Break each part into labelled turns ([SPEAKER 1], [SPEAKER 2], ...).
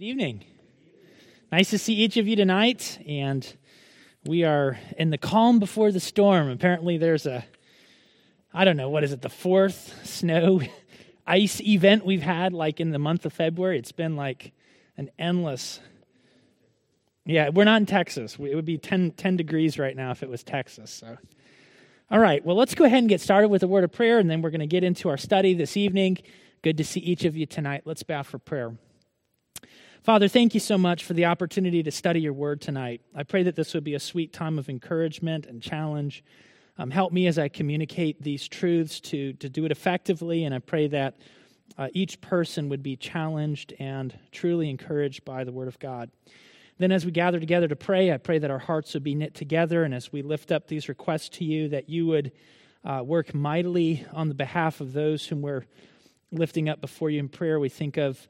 [SPEAKER 1] Good evening. Nice to see each of you tonight, and we are in the calm before the storm. Apparently there's the fourth snow ice event we've had like in the month of February. It's been like an endless... Yeah, we're not in Texas. It would be 10 degrees right now if it was Texas. So, all right, well, let's go ahead and get started with a word of prayer, and then we're going to get into our study this evening. Good to see each of you tonight. Let's bow for prayer. Father, thank you so much for the opportunity to study your word tonight. I pray that this would be a sweet time of encouragement and challenge. Help me as I communicate these truths to do it effectively, and I pray that each person would be challenged and truly encouraged by the word of God. Then as we gather together to pray, I pray that our hearts would be knit together, and as we lift up these requests to you, that you would work mightily on the behalf of those whom we're lifting up before you in prayer. We think of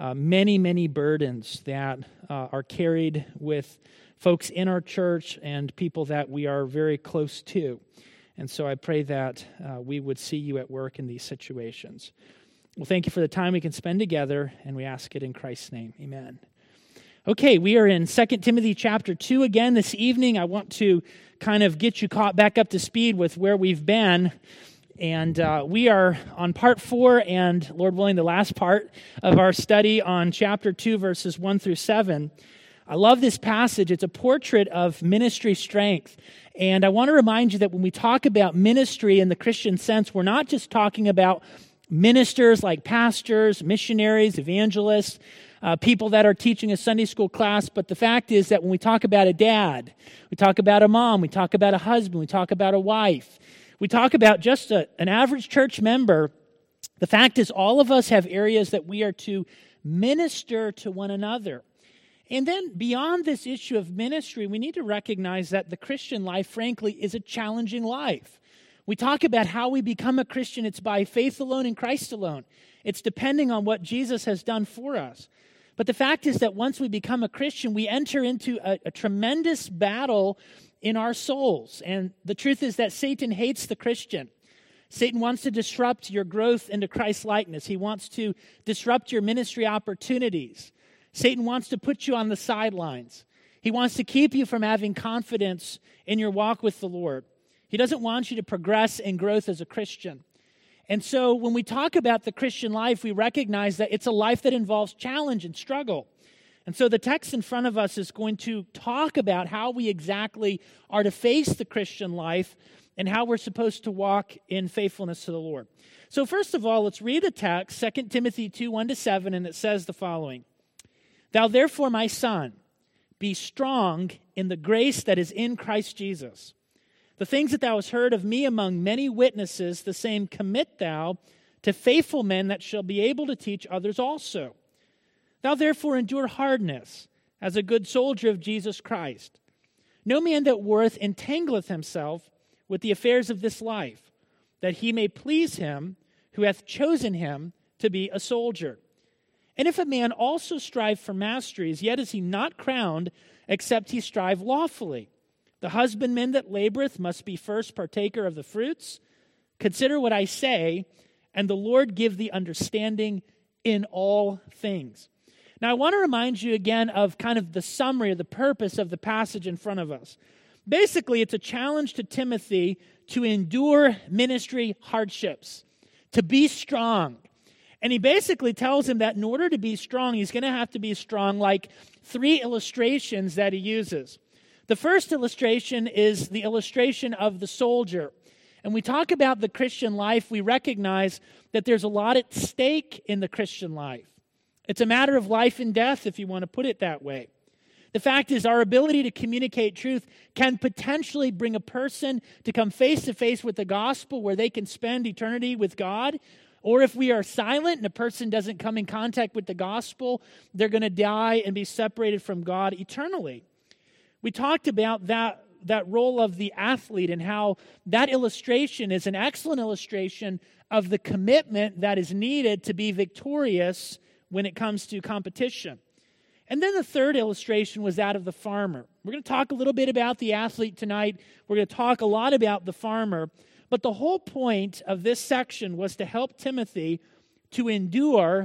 [SPEAKER 1] many burdens that are carried with folks in our church and people that we are very close to. And so I pray that we would see you at work in these situations. Well, thank you for the time we can spend together, and we ask it in Christ's name. Amen. Okay, we are in 2 Timothy chapter 2 again this evening. I want to kind of get you caught back up to speed with where we've been. And we are on part 4 and, Lord willing, the last part of our study on chapter 2, verses 1 through 7. I love this passage. It's a portrait of ministry strength. And I want to remind you that when we talk about ministry in the Christian sense, we're not just talking about ministers like pastors, missionaries, evangelists, people that are teaching a Sunday school class, but the fact is that when we talk about a dad, we talk about a mom, we talk about a husband, we talk about a wife, we talk about just an average church member, the fact is all of us have areas that we are to minister to one another. And then beyond this issue of ministry, we need to recognize that the Christian life, frankly, is a challenging life. We talk about how we become a Christian. It's by faith alone in Christ alone. It's depending on what Jesus has done for us. But the fact is that once we become a Christian, we enter into a tremendous battle in our souls. And the truth is that Satan hates the Christian. Satan wants to disrupt your growth into Christ's likeness. He wants to disrupt your ministry opportunities. Satan wants to put you on the sidelines. He wants to keep you from having confidence in your walk with the Lord. He doesn't want you to progress in growth as a Christian. And so when we talk about the Christian life, we recognize that it's a life that involves challenge and struggle. And so the text in front of us is going to talk about how we exactly are to face the Christian life and how we're supposed to walk in faithfulness to the Lord. So first of all, let's read the text, 2 Timothy 2, 1-7, and it says the following. Thou therefore, my son, be strong in the grace that is in Christ Jesus. The things that thou hast heard of me among many witnesses, the same commit thou to faithful men that shall be able to teach others also. Thou therefore endure hardness as a good soldier of Jesus Christ. No man that warreth entangleth himself with the affairs of this life, that he may please him who hath chosen him to be a soldier. And if a man also strive for masteries, yet is he not crowned, except he strive lawfully. The husbandman that laboreth must be first partaker of the fruits. Consider what I say, and the Lord give thee understanding in all things. Now, I want to remind you again of kind of the summary of the purpose of the passage in front of us. Basically, it's a challenge to Timothy to endure ministry hardships, to be strong. And he basically tells him that in order to be strong, he's going to have to be strong, like 3 illustrations that he uses. The first illustration is the illustration of the soldier. And we talk about the Christian life, we recognize that there's a lot at stake in the Christian life. It's a matter of life and death, if you want to put it that way. The fact is, our ability to communicate truth can potentially bring a person to come face to face with the gospel where they can spend eternity with God. Or if we are silent and a person doesn't come in contact with the gospel, they're going to die and be separated from God eternally. We talked about that role of the athlete and how that illustration is an excellent illustration of the commitment that is needed to be victorious when it comes to competition. And then the third illustration was that of the farmer. We're going to talk a little bit about the athlete tonight. We're going to talk a lot about the farmer. But the whole point of this section was to help Timothy to endure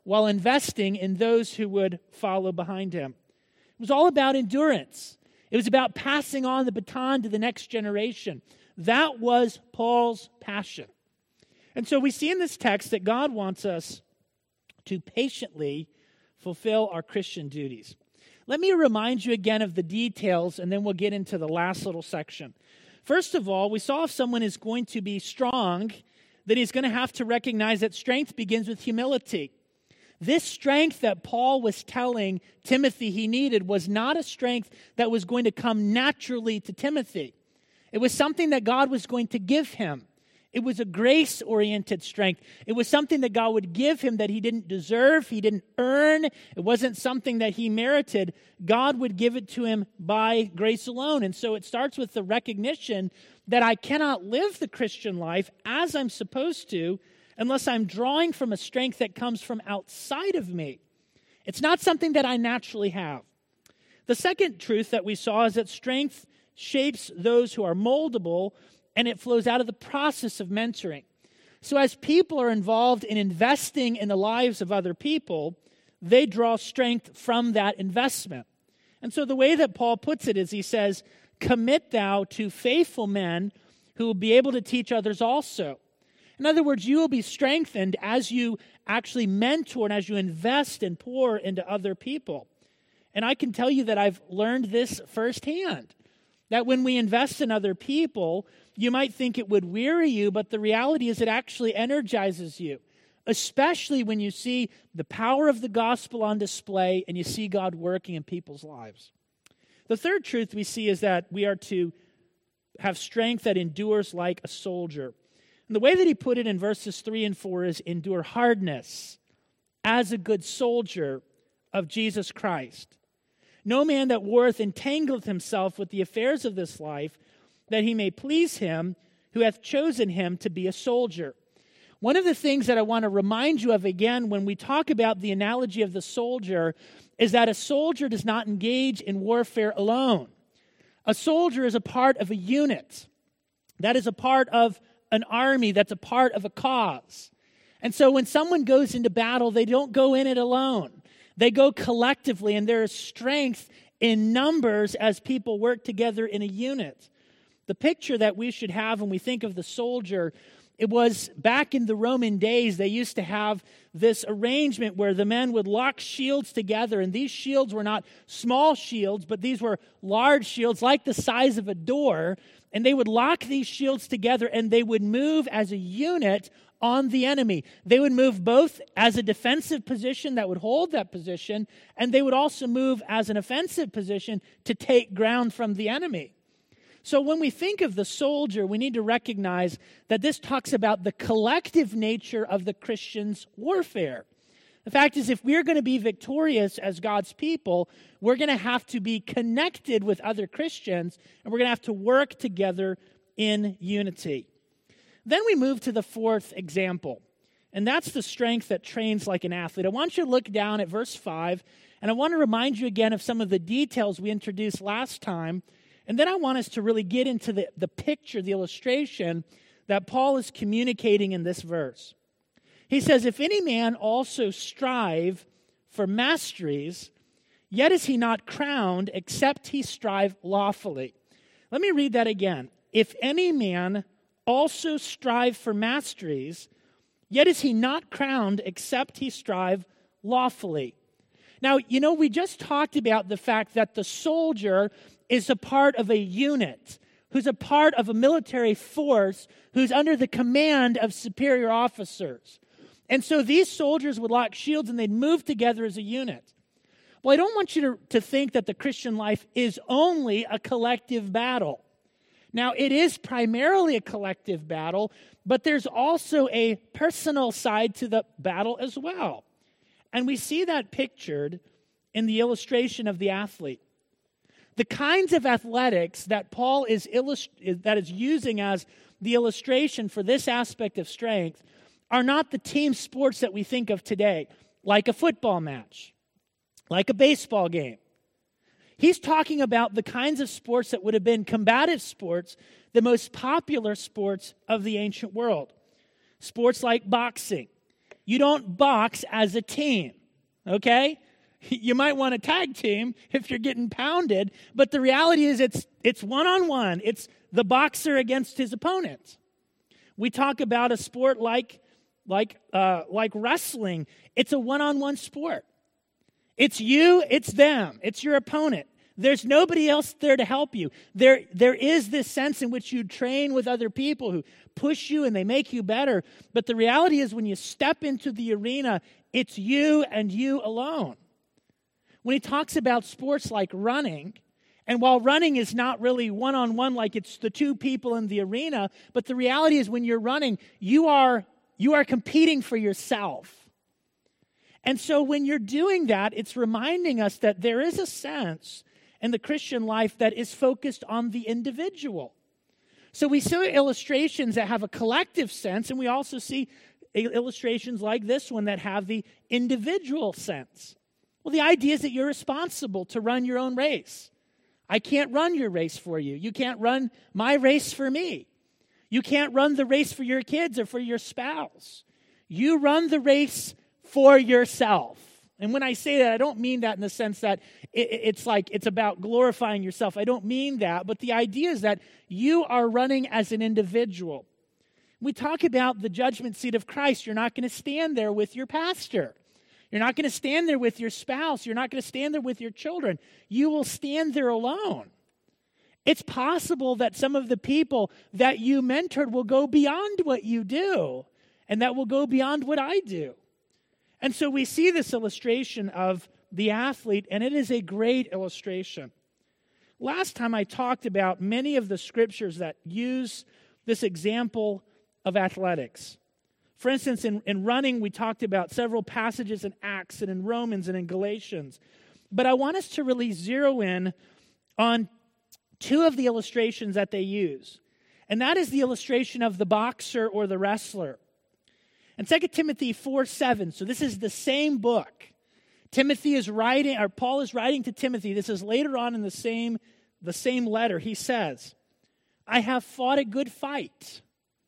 [SPEAKER 1] while investing in those who would follow behind him. It was all about endurance. It was about passing on the baton to the next generation. That was Paul's passion. And so we see in this text that God wants us to patiently fulfill our Christian duties. Let me remind you again of the details, and then we'll get into the last little section. First of all, we saw if someone is going to be strong, that he's going to have to recognize that strength begins with humility. This strength that Paul was telling Timothy he needed was not a strength that was going to come naturally to Timothy. It was something that God was going to give him. It was a grace-oriented strength. It was something that God would give him that he didn't deserve, he didn't earn. It wasn't something that he merited. God would give it to him by grace alone. And so it starts with the recognition that I cannot live the Christian life as I'm supposed to unless I'm drawing from a strength that comes from outside of me. It's not something that I naturally have. The second truth that we saw is that strength shapes those who are moldable, and it flows out of the process of mentoring. So as people are involved in investing in the lives of other people, they draw strength from that investment. And so the way that Paul puts it is he says, "Commit thou to faithful men who will be able to teach others also." In other words, you will be strengthened as you actually mentor and as you invest and pour into other people. And I can tell you that I've learned this firsthand, that when we invest in other people, you might think it would weary you, but the reality is it actually energizes you, especially when you see the power of the gospel on display and you see God working in people's lives. The third truth we see is that we are to have strength that endures like a soldier. And the way that he put it in verses 3 and 4 is endure hardness as a good soldier of Jesus Christ. No man that warreth entangleth himself with the affairs of this life, that he may please him who hath chosen him to be a soldier. One of the things that I want to remind you of again when we talk about the analogy of the soldier is that a soldier does not engage in warfare alone. A soldier is a part of a unit. That is a part of an army, that's a part of a cause. And so when someone goes into battle, they don't go in it alone. They go collectively, and there is strength in numbers as people work together in a unit. The picture that we should have when we think of the soldier, it was back in the Roman days, they used to have this arrangement where the men would lock shields together, and these shields were not small shields, but these were large shields like the size of a door, and they would lock these shields together, and they would move as a unit on the enemy. They would move both as a defensive position that would hold that position, and they would also move as an offensive position to take ground from the enemy. So when we think of the soldier, we need to recognize that this talks about the collective nature of the Christian's warfare. The fact is, if we're going to be victorious as God's people, we're going to have to be connected with other Christians, and we're going to have to work together in unity. Then we move to the fourth example, and that's the strength that trains like an athlete. I want you to look down at verse 5, and I want to remind you again of some of the details we introduced last time, and then I want us to really get into the picture, the illustration that Paul is communicating in this verse. He says, "If any man also strive for masteries, yet is he not crowned, except he strive lawfully." Let me read that again. "If any man also strive for masteries, yet is he not crowned, except he strive lawfully." Now, we just talked about the fact that the soldier is a part of a unit, who's a part of a military force, who's under the command of superior officers. And so these soldiers would lock shields and they'd move together as a unit. Well, I don't want you to think that the Christian life is only a collective battle. Now, it is primarily a collective battle, but there's also a personal side to the battle as well. And we see that pictured in the illustration of the athlete. The kinds of athletics that Paul is using as the illustration for this aspect of strength are not the team sports that we think of today, like a football match, like a baseball game. He's talking about the kinds of sports that would have been combative sports, the most popular sports of the ancient world. Sports like boxing, You don't box as a team, okay? You might want a tag team if you're getting pounded, but the reality is it's one-on-one. It's the boxer against his opponent. We talk about a sport like wrestling. It's a one-on-one sport. It's you, it's them, it's your opponent. There's nobody else there to help you. There is this sense in which you train with other people who push you and they make you better. But the reality is when you step into the arena, it's you and you alone. When he talks about sports like running, and while running is not really one-on-one like it's the two people in the arena, but the reality is when you're running, you are competing for yourself. And so when you're doing that, it's reminding us that there is a sense in the Christian life that is focused on the individual. So we see illustrations that have a collective sense, and we also see illustrations like this one that have the individual sense. Well, the idea is that you're responsible to run your own race. I can't run your race for you. You can't run my race for me. You can't run the race for your kids or for your spouse. You run the race for yourself. And when I say that, I don't mean that in the sense that it's like it's about glorifying yourself. I don't mean that. But the idea is that you are running as an individual. We talk about the judgment seat of Christ. You're not going to stand there with your pastor. You're not going to stand there with your spouse. You're not going to stand there with your children. You will stand there alone. It's possible that some of the people that you mentored will go beyond what you do, and that will go beyond what I do. And so we see this illustration of the athlete, and it is a great illustration. Last time I talked about many of the scriptures that use this example of athletics. For instance, in running, we talked about several passages in Acts and in Romans and in Galatians. But I want us to really zero in on two of the illustrations that they use. And that is the illustration of the boxer or the wrestler. In 2 Timothy 4:7, so this is the same book. Timothy is writing, or Paul is writing to Timothy. This is later on in the same letter. He says, I have fought a good fight.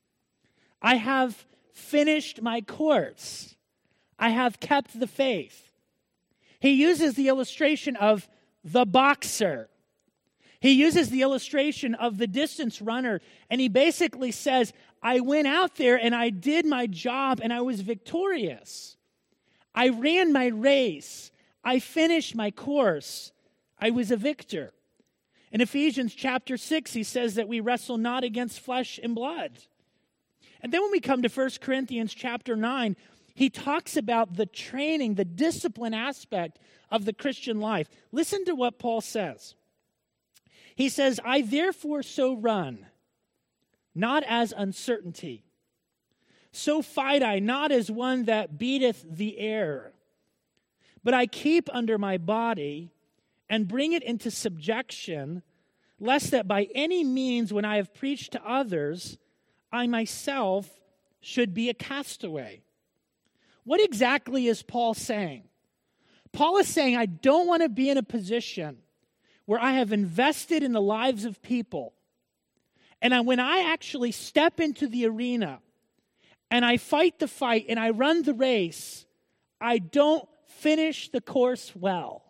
[SPEAKER 1] I have finished my course. I have kept the faith. He uses the illustration of the boxer. He uses the illustration of the distance runner, and he basically says, I went out there and I did my job and I was victorious. I ran my race. I finished my course. I was a victor. In Ephesians chapter 6, he says that we wrestle not against flesh and blood. And then when we come to 1 Corinthians chapter 9, he talks about the training, the discipline aspect of the Christian life. Listen to what Paul says. He says, I therefore so run, not as uncertainty. So fight I, not as one that beateth the air. But I keep under my body and bring it into subjection, lest that by any means when I have preached to others, I myself should be a castaway. What exactly is Paul saying? Paul is saying, I don't want to be in a position where I have invested in the lives of people. And when I actually step into the arena and I fight the fight and I run the race, I don't finish the course well.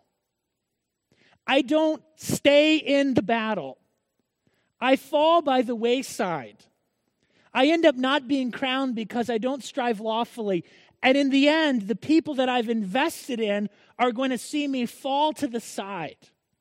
[SPEAKER 1] I don't stay in the battle. I fall by the wayside. I end up not being crowned because I don't strive lawfully. And in the end, the people that I've invested in are going to see me fall to the side.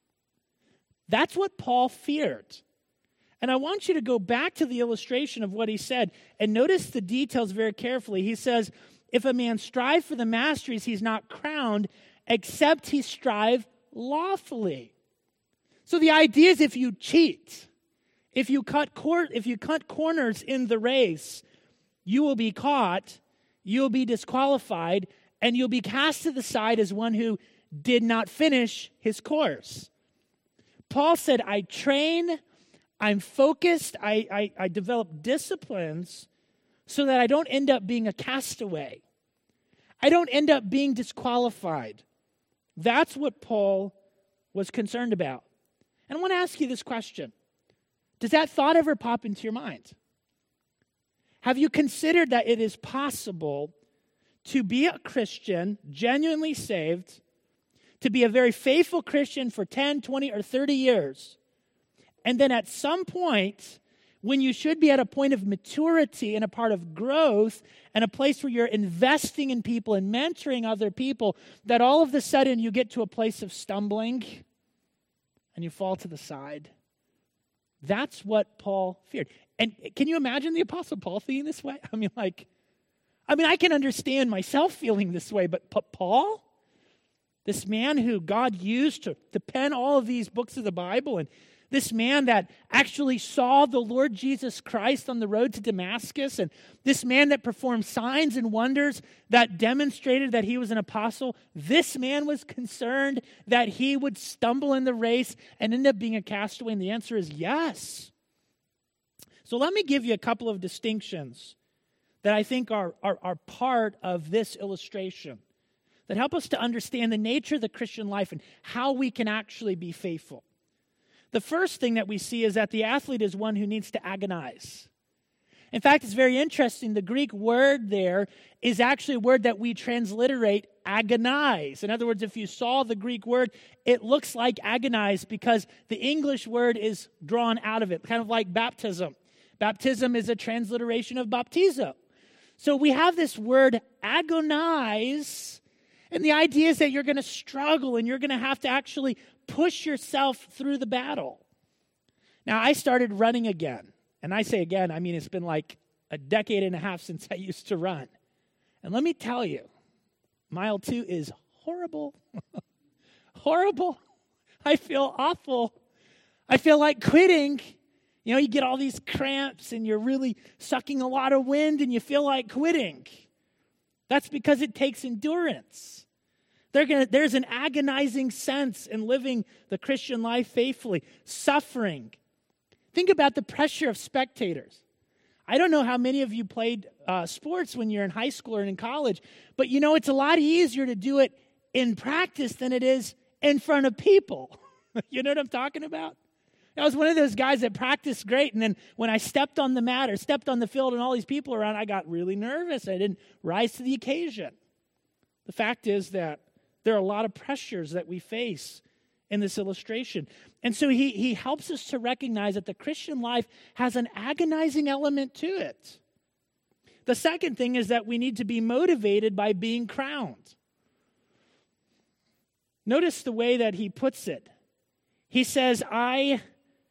[SPEAKER 1] That's what Paul feared. And I want you to go back to the illustration of what he said and notice the details very carefully. He says, if a man strive for the masteries, he's not crowned, except he strive lawfully. So the idea is if you cheat, if you cut corners in the race, you will be caught, you will be disqualified, and you'll be cast to the side as one who did not finish his course. Paul said, I train, I'm focused, I develop disciplines so that I don't end up being a castaway. I don't end up being disqualified. That's what Paul was concerned about. And I want to ask you this question. Does that thought ever pop into your mind? Have you considered that it is possible to be a Christian, genuinely saved, to be a very faithful Christian for 10, 20, or 30 years, and then at some point, when you should be at a point of maturity and a part of growth and a place where you're investing in people and mentoring other people, that all of a sudden you get to a place of stumbling and you fall to the side. That's what Paul feared. And can you imagine the Apostle Paul feeling this way? I can understand myself feeling this way, but Paul, this man who God used to pen all of these books of the Bible, and this man that actually saw the Lord Jesus Christ on the road to Damascus, and this man that performed signs and wonders that demonstrated that he was an apostle, this man was concerned that he would stumble in the race and end up being a castaway, and the answer is yes. So let me give you a couple of distinctions that I think are part of this illustration that help us to understand the nature of the Christian life and how we can actually be faithful. The first thing that we see is that the athlete is one who needs to agonize. In fact, it's very interesting. The Greek word there is actually a word that we transliterate agonize. In other words, if you saw the Greek word, it looks like agonize because the English word is drawn out of it, kind of like baptism. Baptism is a transliteration of baptizo. So we have this word agonize, and the idea is that you're going to struggle and you're going to have to actually push yourself through the battle. Now, I started running again. And I say again, it's been like a decade and a half since I used to run. And let me tell you, mile 2 is horrible. Horrible. I feel awful. I feel like quitting. You get all these cramps and you're really sucking a lot of wind and you feel like quitting. That's because it takes endurance. There's an agonizing sense in living the Christian life faithfully. Suffering. Think about the pressure of spectators. I don't know how many of you played sports when you're in high school or in college, but it's a lot easier to do it in practice than it is in front of people. You know what I'm talking about? I was one of those guys that practiced great, and then when I stepped on the mat or stepped on the field and all these people around, I got really nervous. I didn't rise to the occasion. The fact is that there are a lot of pressures that we face in this illustration. And so he helps us to recognize that the Christian life has an agonizing element to it. The second thing is that we need to be motivated by being crowned. Notice the way that he puts it. He says, I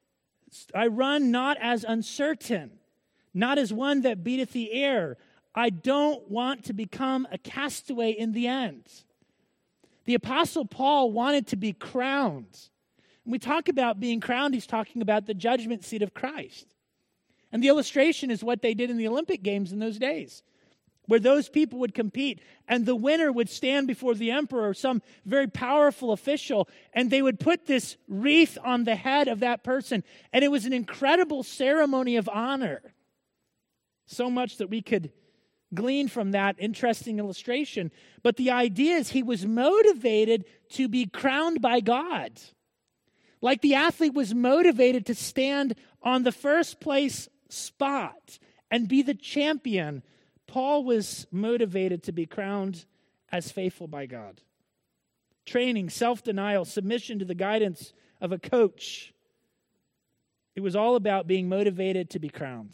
[SPEAKER 1] run not as uncertain, not as one that beateth the air. I don't want to become a castaway in the end. The Apostle Paul wanted to be crowned. When we talk about being crowned, he's talking about the judgment seat of Christ. And the illustration is what they did in the Olympic Games in those days, where those people would compete, and the winner would stand before the emperor or some very powerful official, and they would put this wreath on the head of that person. And it was an incredible ceremony of honor. So much that we could glean from that interesting illustration. But the idea is he was motivated to be crowned by God. Like the athlete was motivated to stand on the first place spot and be the champion, Paul was motivated to be crowned as faithful by God. Training, self-denial, submission to the guidance of a coach. It was all about being motivated to be crowned.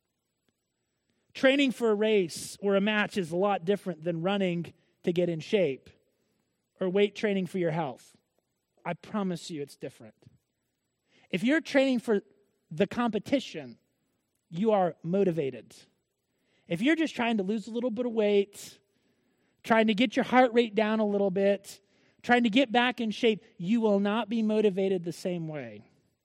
[SPEAKER 1] Training for a race or a match is a lot different than running to get in shape or weight training for your health. I promise you it's different. If you're training for the competition, you are motivated. If you're just trying to lose a little bit of weight, trying to get your heart rate down a little bit, trying to get back in shape, you will not be motivated the same way.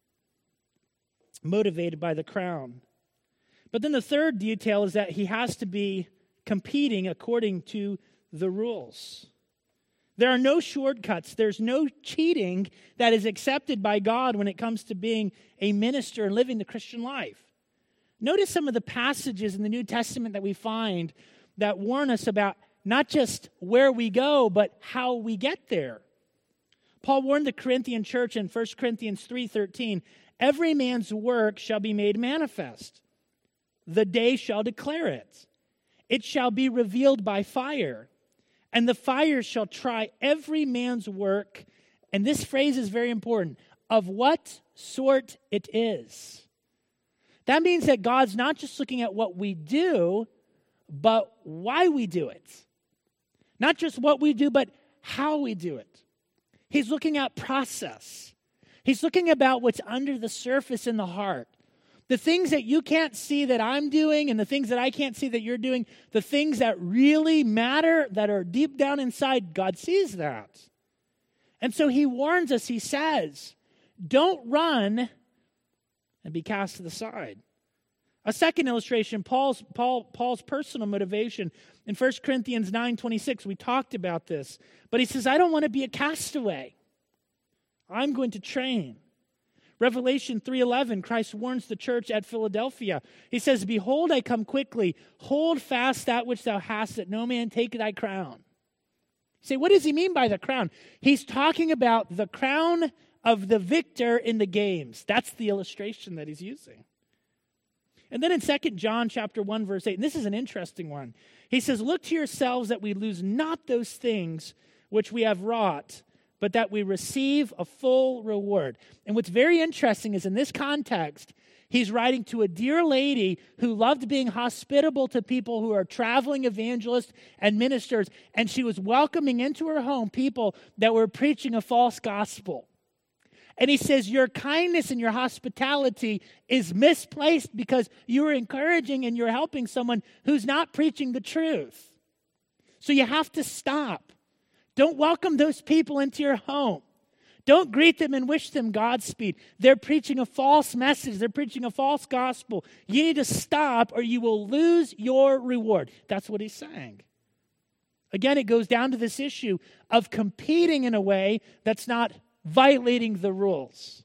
[SPEAKER 1] Motivated by the crown. But then the third detail is that he has to be competing according to the rules. There are no shortcuts. There's no cheating that is accepted by God when it comes to being a minister and living the Christian life. Notice some of the passages in the New Testament that we find that warn us about not just where we go, but how we get there. Paul warned the Corinthian church in 1 Corinthians 3:13, every man's work shall be made manifest. The day shall declare it. it shall be revealed by fire, and the fire shall try every man's work, and this phrase is very important, of what sort it is. That means that God's not just looking at what we do, but why we do it. Not just what we do, but how we do it. He's looking at process. He's looking about what's under the surface in the heart. The things that you can't see that I'm doing and the things that I can't see that you're doing, the things that really matter, that are deep down inside, God sees that. And so he warns us, he says, don't run and be cast to the side. A second illustration, Paul's personal motivation. In 1 Corinthians 9:26, we talked about this. But he says, I don't want to be a castaway. I'm going to train. Revelation 3:11, Christ warns the church at Philadelphia. He says, behold, I come quickly. Hold fast that which thou hast, that no man take thy crown. You say, what does he mean by the crown? He's talking about the crown of the victor in the games. That's the illustration that he's using. And then in 2 John chapter 1, verse 8, and this is an interesting one. He says, look to yourselves that we lose not those things which we have wrought, but that we receive a full reward. And what's very interesting is in this context, he's writing to a dear lady who loved being hospitable to people who are traveling evangelists and ministers, and she was welcoming into her home people that were preaching a false gospel. And he says, your kindness and your hospitality is misplaced because you're encouraging and you're helping someone who's not preaching the truth. So you have to stop. Don't welcome those people into your home. Don't greet them and wish them Godspeed. They're preaching a false message. They're preaching a false gospel. You need to stop or you will lose your reward. That's what he's saying. Again, it goes down to this issue of competing in a way that's not violating the rules.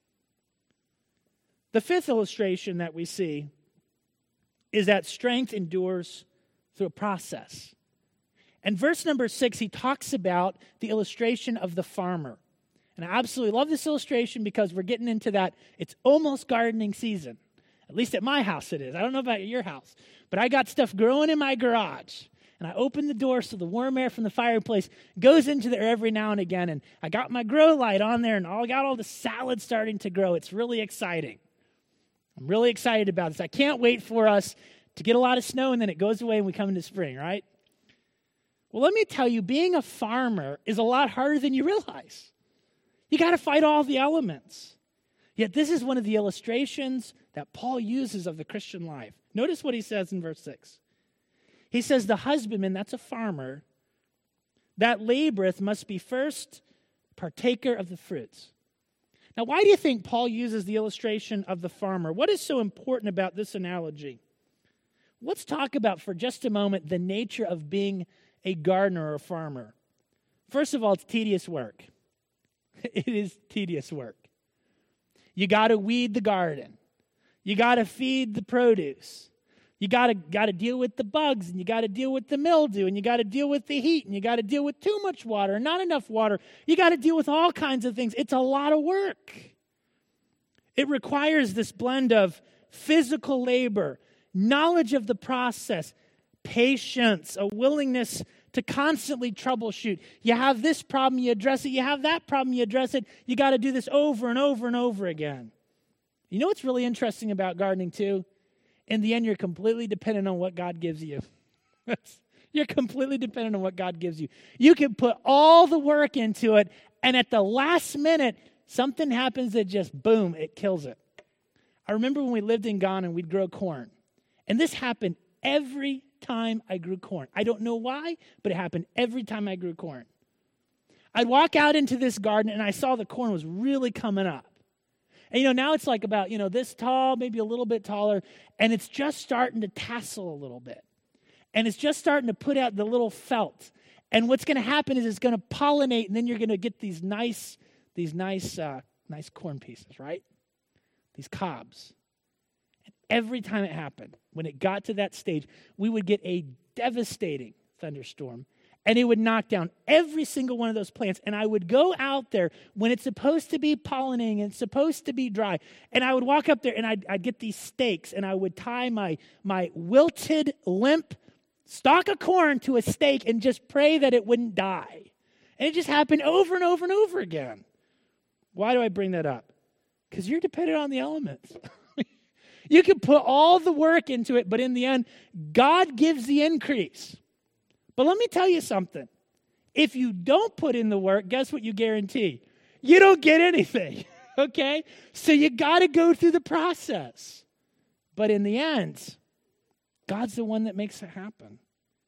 [SPEAKER 1] The fifth illustration that we see is that strength endures through a process. And verse number 6, he talks about the illustration of the farmer. And I absolutely love this illustration because we're getting into that. It's almost gardening season. At least at my house it is. I don't know about your house. But I got stuff growing in my garage. And I open the door so the warm air from the fireplace goes into there every now and again. And I got my grow light on there and I got all the salad starting to grow. It's really exciting. I'm really excited about this. I can't wait for us to get a lot of snow and then it goes away and we come into spring, right? Well, let me tell you, being a farmer is a lot harder than you realize. You got to fight all the elements. Yet this is one of the illustrations that Paul uses of the Christian life. Notice what he says in verse 6. He says, the husbandman, that's a farmer, that laboreth must be first partaker of the fruits. Now, why do you think Paul uses the illustration of the farmer? What is so important about this analogy? Let's talk about for just a moment the nature of being a gardener or a farmer. First of all, it's tedious work. It is tedious work. You got to weed the garden. You got to feed the produce. You got to deal with the bugs, and you got to deal with the mildew, and you got to deal with the heat, and you got to deal with too much water and not enough water. You got to deal with all kinds of things. It's a lot of work. It requires this blend of physical labor, knowledge of the process, patience, a willingness to constantly troubleshoot. You have this problem, you address it. You have that problem, you address it. You got to do this over and over and over again. You know what's really interesting about gardening too? In the end, you're completely dependent on what God gives you. You're completely dependent on what God gives you. You can put all the work into it, and at the last minute, something happens that just, boom, it kills it. I remember when we lived in Ghana and we'd grow corn. And this happened every time I grew corn. I don't know why, but it happened every time I grew corn. I'd walk out into this garden, and I saw the corn was really coming up. And, now it's like about, this tall, maybe a little bit taller, and it's just starting to tassel a little bit. And it's just starting to put out the little felt. And what's going to happen is it's going to pollinate, and then you're going to get these nice corn pieces, right? These cobs. And every time it happened, when it got to that stage, we would get a devastating thunderstorm. And it would knock down every single one of those plants. And I would go out there when it's supposed to be pollinating and it's supposed to be dry. And I would walk up there and I'd get these stakes and I would tie my wilted, limp stalk a corn to a stake and just pray that it wouldn't die. And it just happened over and over and over again. Why do I bring that up? Because you're dependent on the elements. You can put all the work into it, but in the end, God gives the increase. But let me tell you something. If you don't put in the work, guess what you guarantee? You don't get anything, okay? So you got to go through the process. But in the end, God's the one that makes it happen.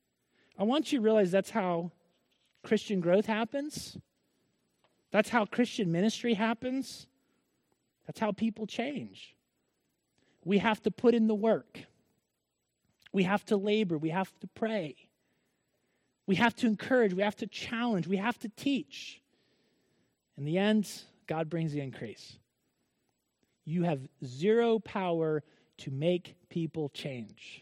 [SPEAKER 1] I want you to realize that's how Christian growth happens. That's how Christian ministry happens. That's how people change. We have to put in the work. We have to labor. We have to pray. We have to encourage. We have to challenge. We have to teach. In the end, God brings the increase. You have zero power to make people change.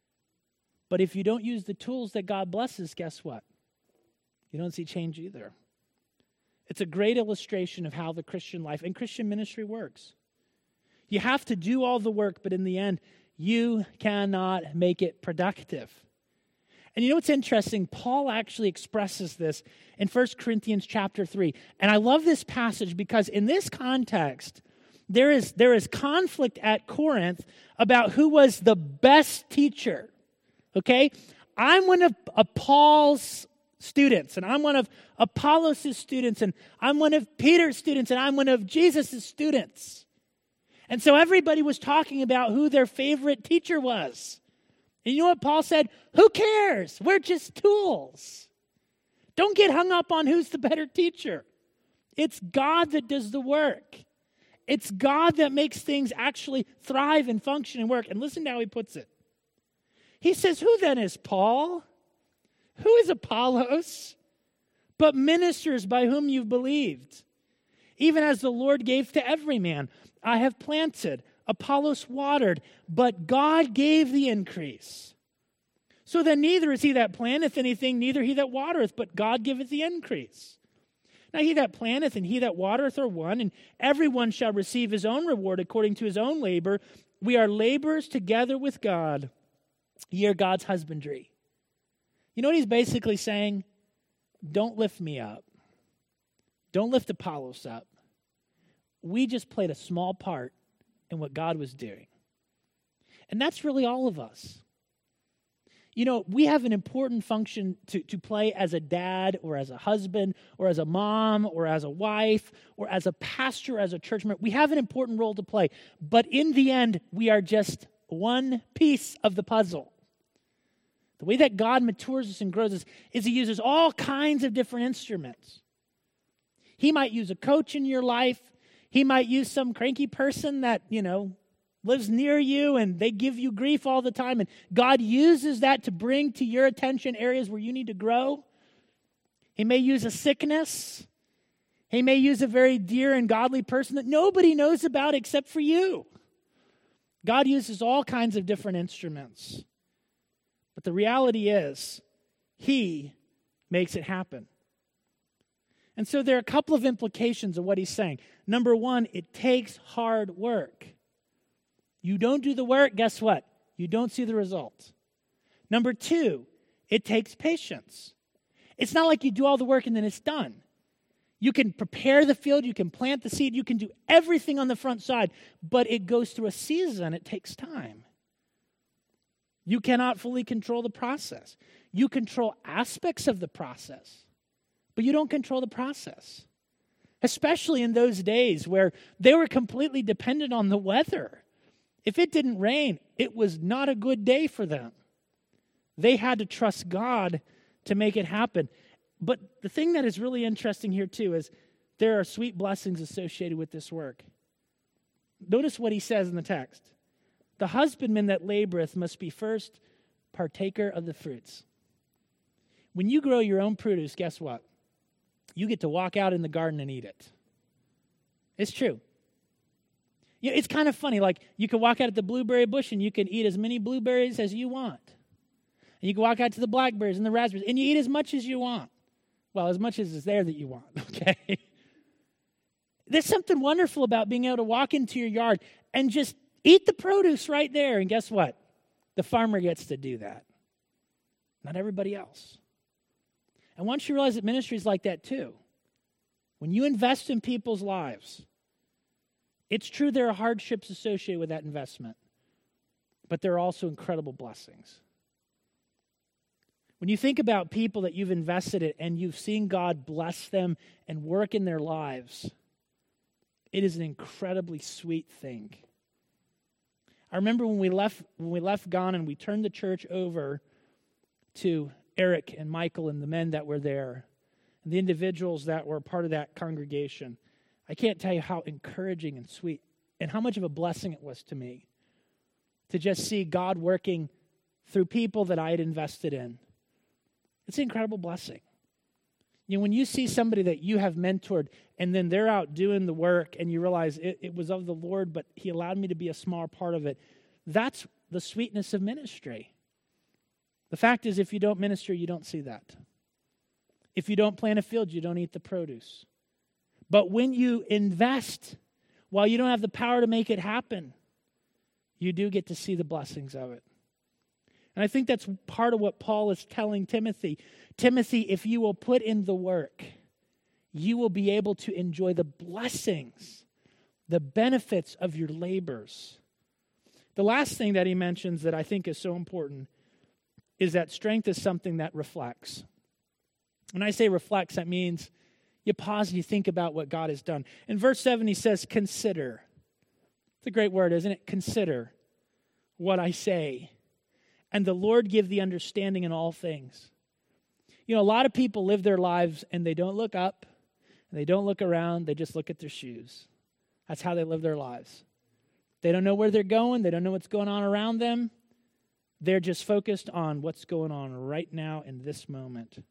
[SPEAKER 1] But if you don't use the tools that God blesses, guess what? You don't see change either. It's a great illustration of how the Christian life and Christian ministry works. You have to do all the work, but in the end, you cannot make it productive. And you know what's interesting? Paul actually expresses this in 1 Corinthians chapter 3. And I love this passage because in this context, there is conflict at Corinth about who was the best teacher. Okay? I'm one of Paul's students, and I'm one of Apollos' students, and I'm one of Peter's students, and I'm one of Jesus' students. And so everybody was talking about who their favorite teacher was. And you know what Paul said? Who cares? We're just tools. Don't get hung up on who's the better teacher. It's God that does the work. It's God that makes things actually thrive and function and work. And listen to how he puts it. He says, who then is Paul? Who is Apollos? But ministers by whom you've believed. Even as the Lord gave to every man. I have planted, Apollos watered, but God gave the increase. So then neither is he that planteth anything, neither he that watereth, but God giveth the increase. Now he that planteth and he that watereth are one, and everyone shall receive his own reward according to his own labor. We are laborers together with God. Ye are God's husbandry. You know what he's basically saying? Don't lift me up. Don't lift Apollos up. We just played a small part in what God was doing. And that's really all of us. You know, we have an important function to play as a dad or as a husband or as a mom or as a wife or as a pastor, as a church member. We have an important role to play. But in the end, we are just one piece of the puzzle. The way that God matures us and grows us is he uses all kinds of different instruments. He might use a coach in your life. He might use some cranky person that, lives near you and they give you grief all the time. And God uses that to bring to your attention areas where you need to grow. He may use a sickness. He may use a very dear and godly person that nobody knows about except for you. God uses all kinds of different instruments. But the reality is, he makes it happen. And so there are a couple of implications of what he's saying. Number one, it takes hard work. You don't do the work, guess what? You don't see the result. Number two, it takes patience. It's not like you do all the work and then it's done. You can prepare the field, you can plant the seed, you can do everything on the front side, but it goes through a season, it takes time. You cannot fully control the process. You control aspects of the process, but you don't control the process. Especially in those days where they were completely dependent on the weather. If it didn't rain, it was not a good day for them. They had to trust God to make it happen. But the thing that is really interesting here too is there are sweet blessings associated with this work. Notice what he says in the text. The husbandman that laboreth must be first partaker of the fruits. When you grow your own produce, guess what? You get to walk out in the garden and eat it. It's true. Yeah, it's kind of funny. Like, you can walk out at the blueberry bush and you can eat as many blueberries as you want. And you can walk out to the blackberries and the raspberries and you eat as much as you want. Well, as much as is there that you want, okay? There's something wonderful about being able to walk into your yard and just eat the produce right there. And guess what? The farmer gets to do that. not everybody else. And once you realize that ministry is like that too, when you invest in people's lives, it's true there are hardships associated with that investment, but there are also incredible blessings. When you think about people that you've invested in and you've seen God bless them and work in their lives, it is an incredibly sweet thing. I remember when we left Ghana and we turned the church over to Eric and Michael and the men that were there, and the individuals that were part of that congregation. I can't tell you how encouraging and sweet and how much of a blessing it was to me to just see God working through people that I had invested in. It's an incredible blessing. You know, when you see somebody that you have mentored and then they're out doing the work and you realize it was of the Lord, but He allowed me to be a small part of it, that's the sweetness of ministry. The fact is, if you don't minister, you don't see that. If you don't plant a field, you don't eat the produce. But when you invest, while you don't have the power to make it happen, you do get to see the blessings of it. And I think that's part of what Paul is telling Timothy. Timothy, if you will put in the work, you will be able to enjoy the blessings, the benefits of your labors. The last thing that he mentions that I think is so important is that strength is something that reflects. When I say reflects, that means you pause and you think about what God has done. In verse 7, he says, consider. It's a great word, isn't it? Consider what I say. And the Lord give the understanding in all things. You know, a lot of people live their lives and they don't look up, and they don't look around, they just look at their shoes. That's how they live their lives. They don't know where they're going, they don't know what's going on around them. They're just focused on what's going on right now in this moment.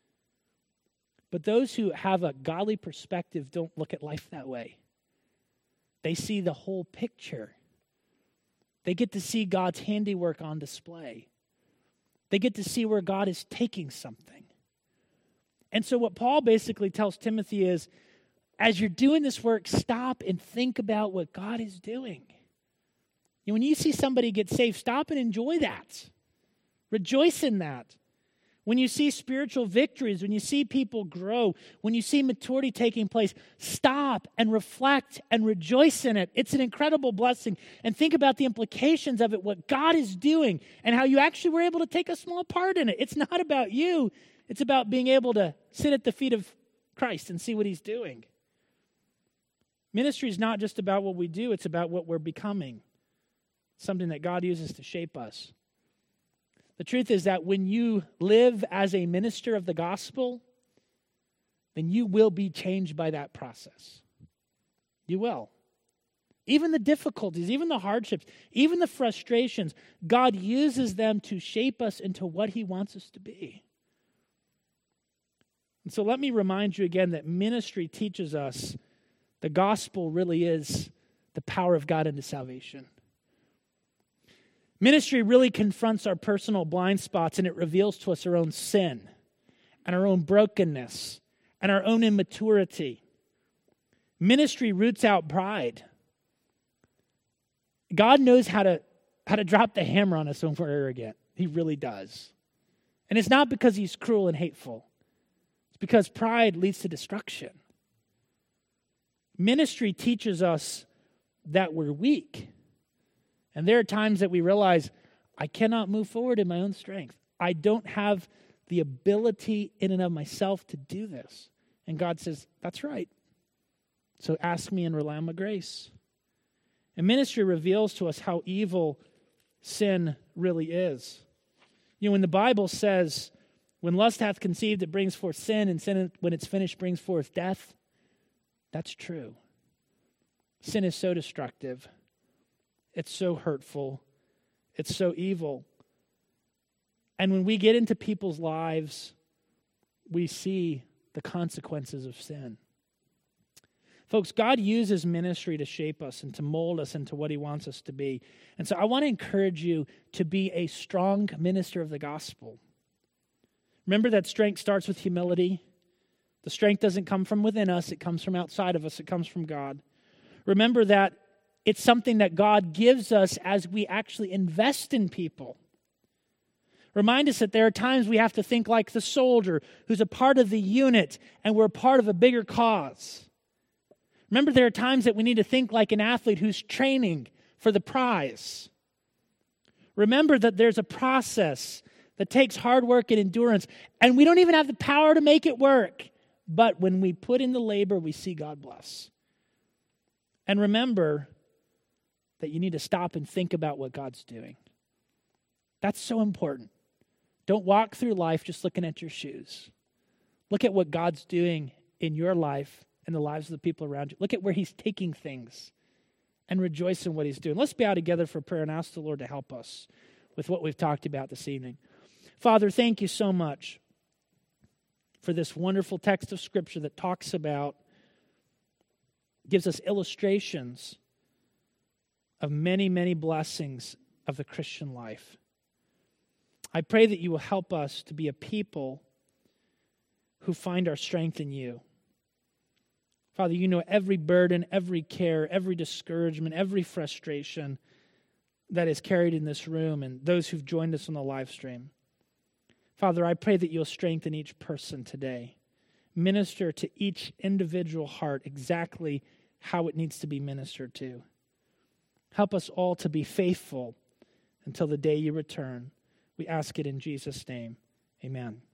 [SPEAKER 1] But those who have a godly perspective don't look at life that way. They see the whole picture. They get to see God's handiwork on display. They get to see where God is taking something. And so what Paul basically tells Timothy is, as you're doing this work, stop and think about what God is doing. And when you see somebody get saved, stop and enjoy that. Rejoice in that. When you see spiritual victories, when you see people grow, when you see maturity taking place, stop and reflect and rejoice in it. It's an incredible blessing. And think about the implications of it, what God is doing, and how you actually were able to take a small part in it. It's not about you. It's about being able to sit at the feet of Christ and see what He's doing. Ministry is not just about what we do. It's about what we're becoming. Something that God uses to shape us. The truth is that when you live as a minister of the gospel, then you will be changed by that process. You will. Even the difficulties, even the hardships, even the frustrations, God uses them to shape us into what He wants us to be. And so let me remind you again that ministry teaches us the gospel really is the power of God into salvation. Ministry really confronts our personal blind spots, and it reveals to us our own sin and our own brokenness and our own immaturity. Ministry roots out pride. God knows how to drop the hammer on us when we're arrogant. He really does. And it's not because He's cruel and hateful. It's because pride leads to destruction. Ministry teaches us that we're weak. And there are times that we realize, I cannot move forward in my own strength. I don't have the ability in and of myself to do this. And God says, that's right. So ask me and rely on my grace. And ministry reveals to us how evil sin really is. You know, when the Bible says, when lust hath conceived, it brings forth sin, and sin, when it's finished, brings forth death, that's true. Sin is so destructive. It's so hurtful. It's so evil. And when we get into people's lives, we see the consequences of sin. Folks, God uses ministry to shape us and to mold us into what He wants us to be. And so I want to encourage you to be a strong minister of the gospel. Remember that strength starts with humility. The strength doesn't come from within us. It comes from outside of us. It comes from God. Remember that it's something that God gives us as we actually invest in people. Remind us that there are times we have to think like the soldier who's a part of the unit and we're a part of a bigger cause. Remember, there are times that we need to think like an athlete who's training for the prize. Remember that there's a process that takes hard work and endurance, and we don't even have the power to make it work. But when we put in the labor, we see God bless. And remember that you need to stop and think about what God's doing. That's so important. Don't walk through life just looking at your shoes. Look at what God's doing in your life and the lives of the people around you. Look at where he's taking things and rejoice in what he's doing. Let's bow together for prayer and ask the Lord to help us with what we've talked about this evening. Father, thank you so much for this wonderful text of Scripture that talks about, gives us illustrations of many, many blessings of the Christian life. I pray that you will help us to be a people who find our strength in you. Father, you know every burden, every care, every discouragement, every frustration that is carried in this room and those who've joined us on the live stream. Father, I pray that you'll strengthen each person today. Minister to each individual heart exactly how it needs to be ministered to. Help us all to be faithful until the day you return. We ask it in Jesus' name. Amen.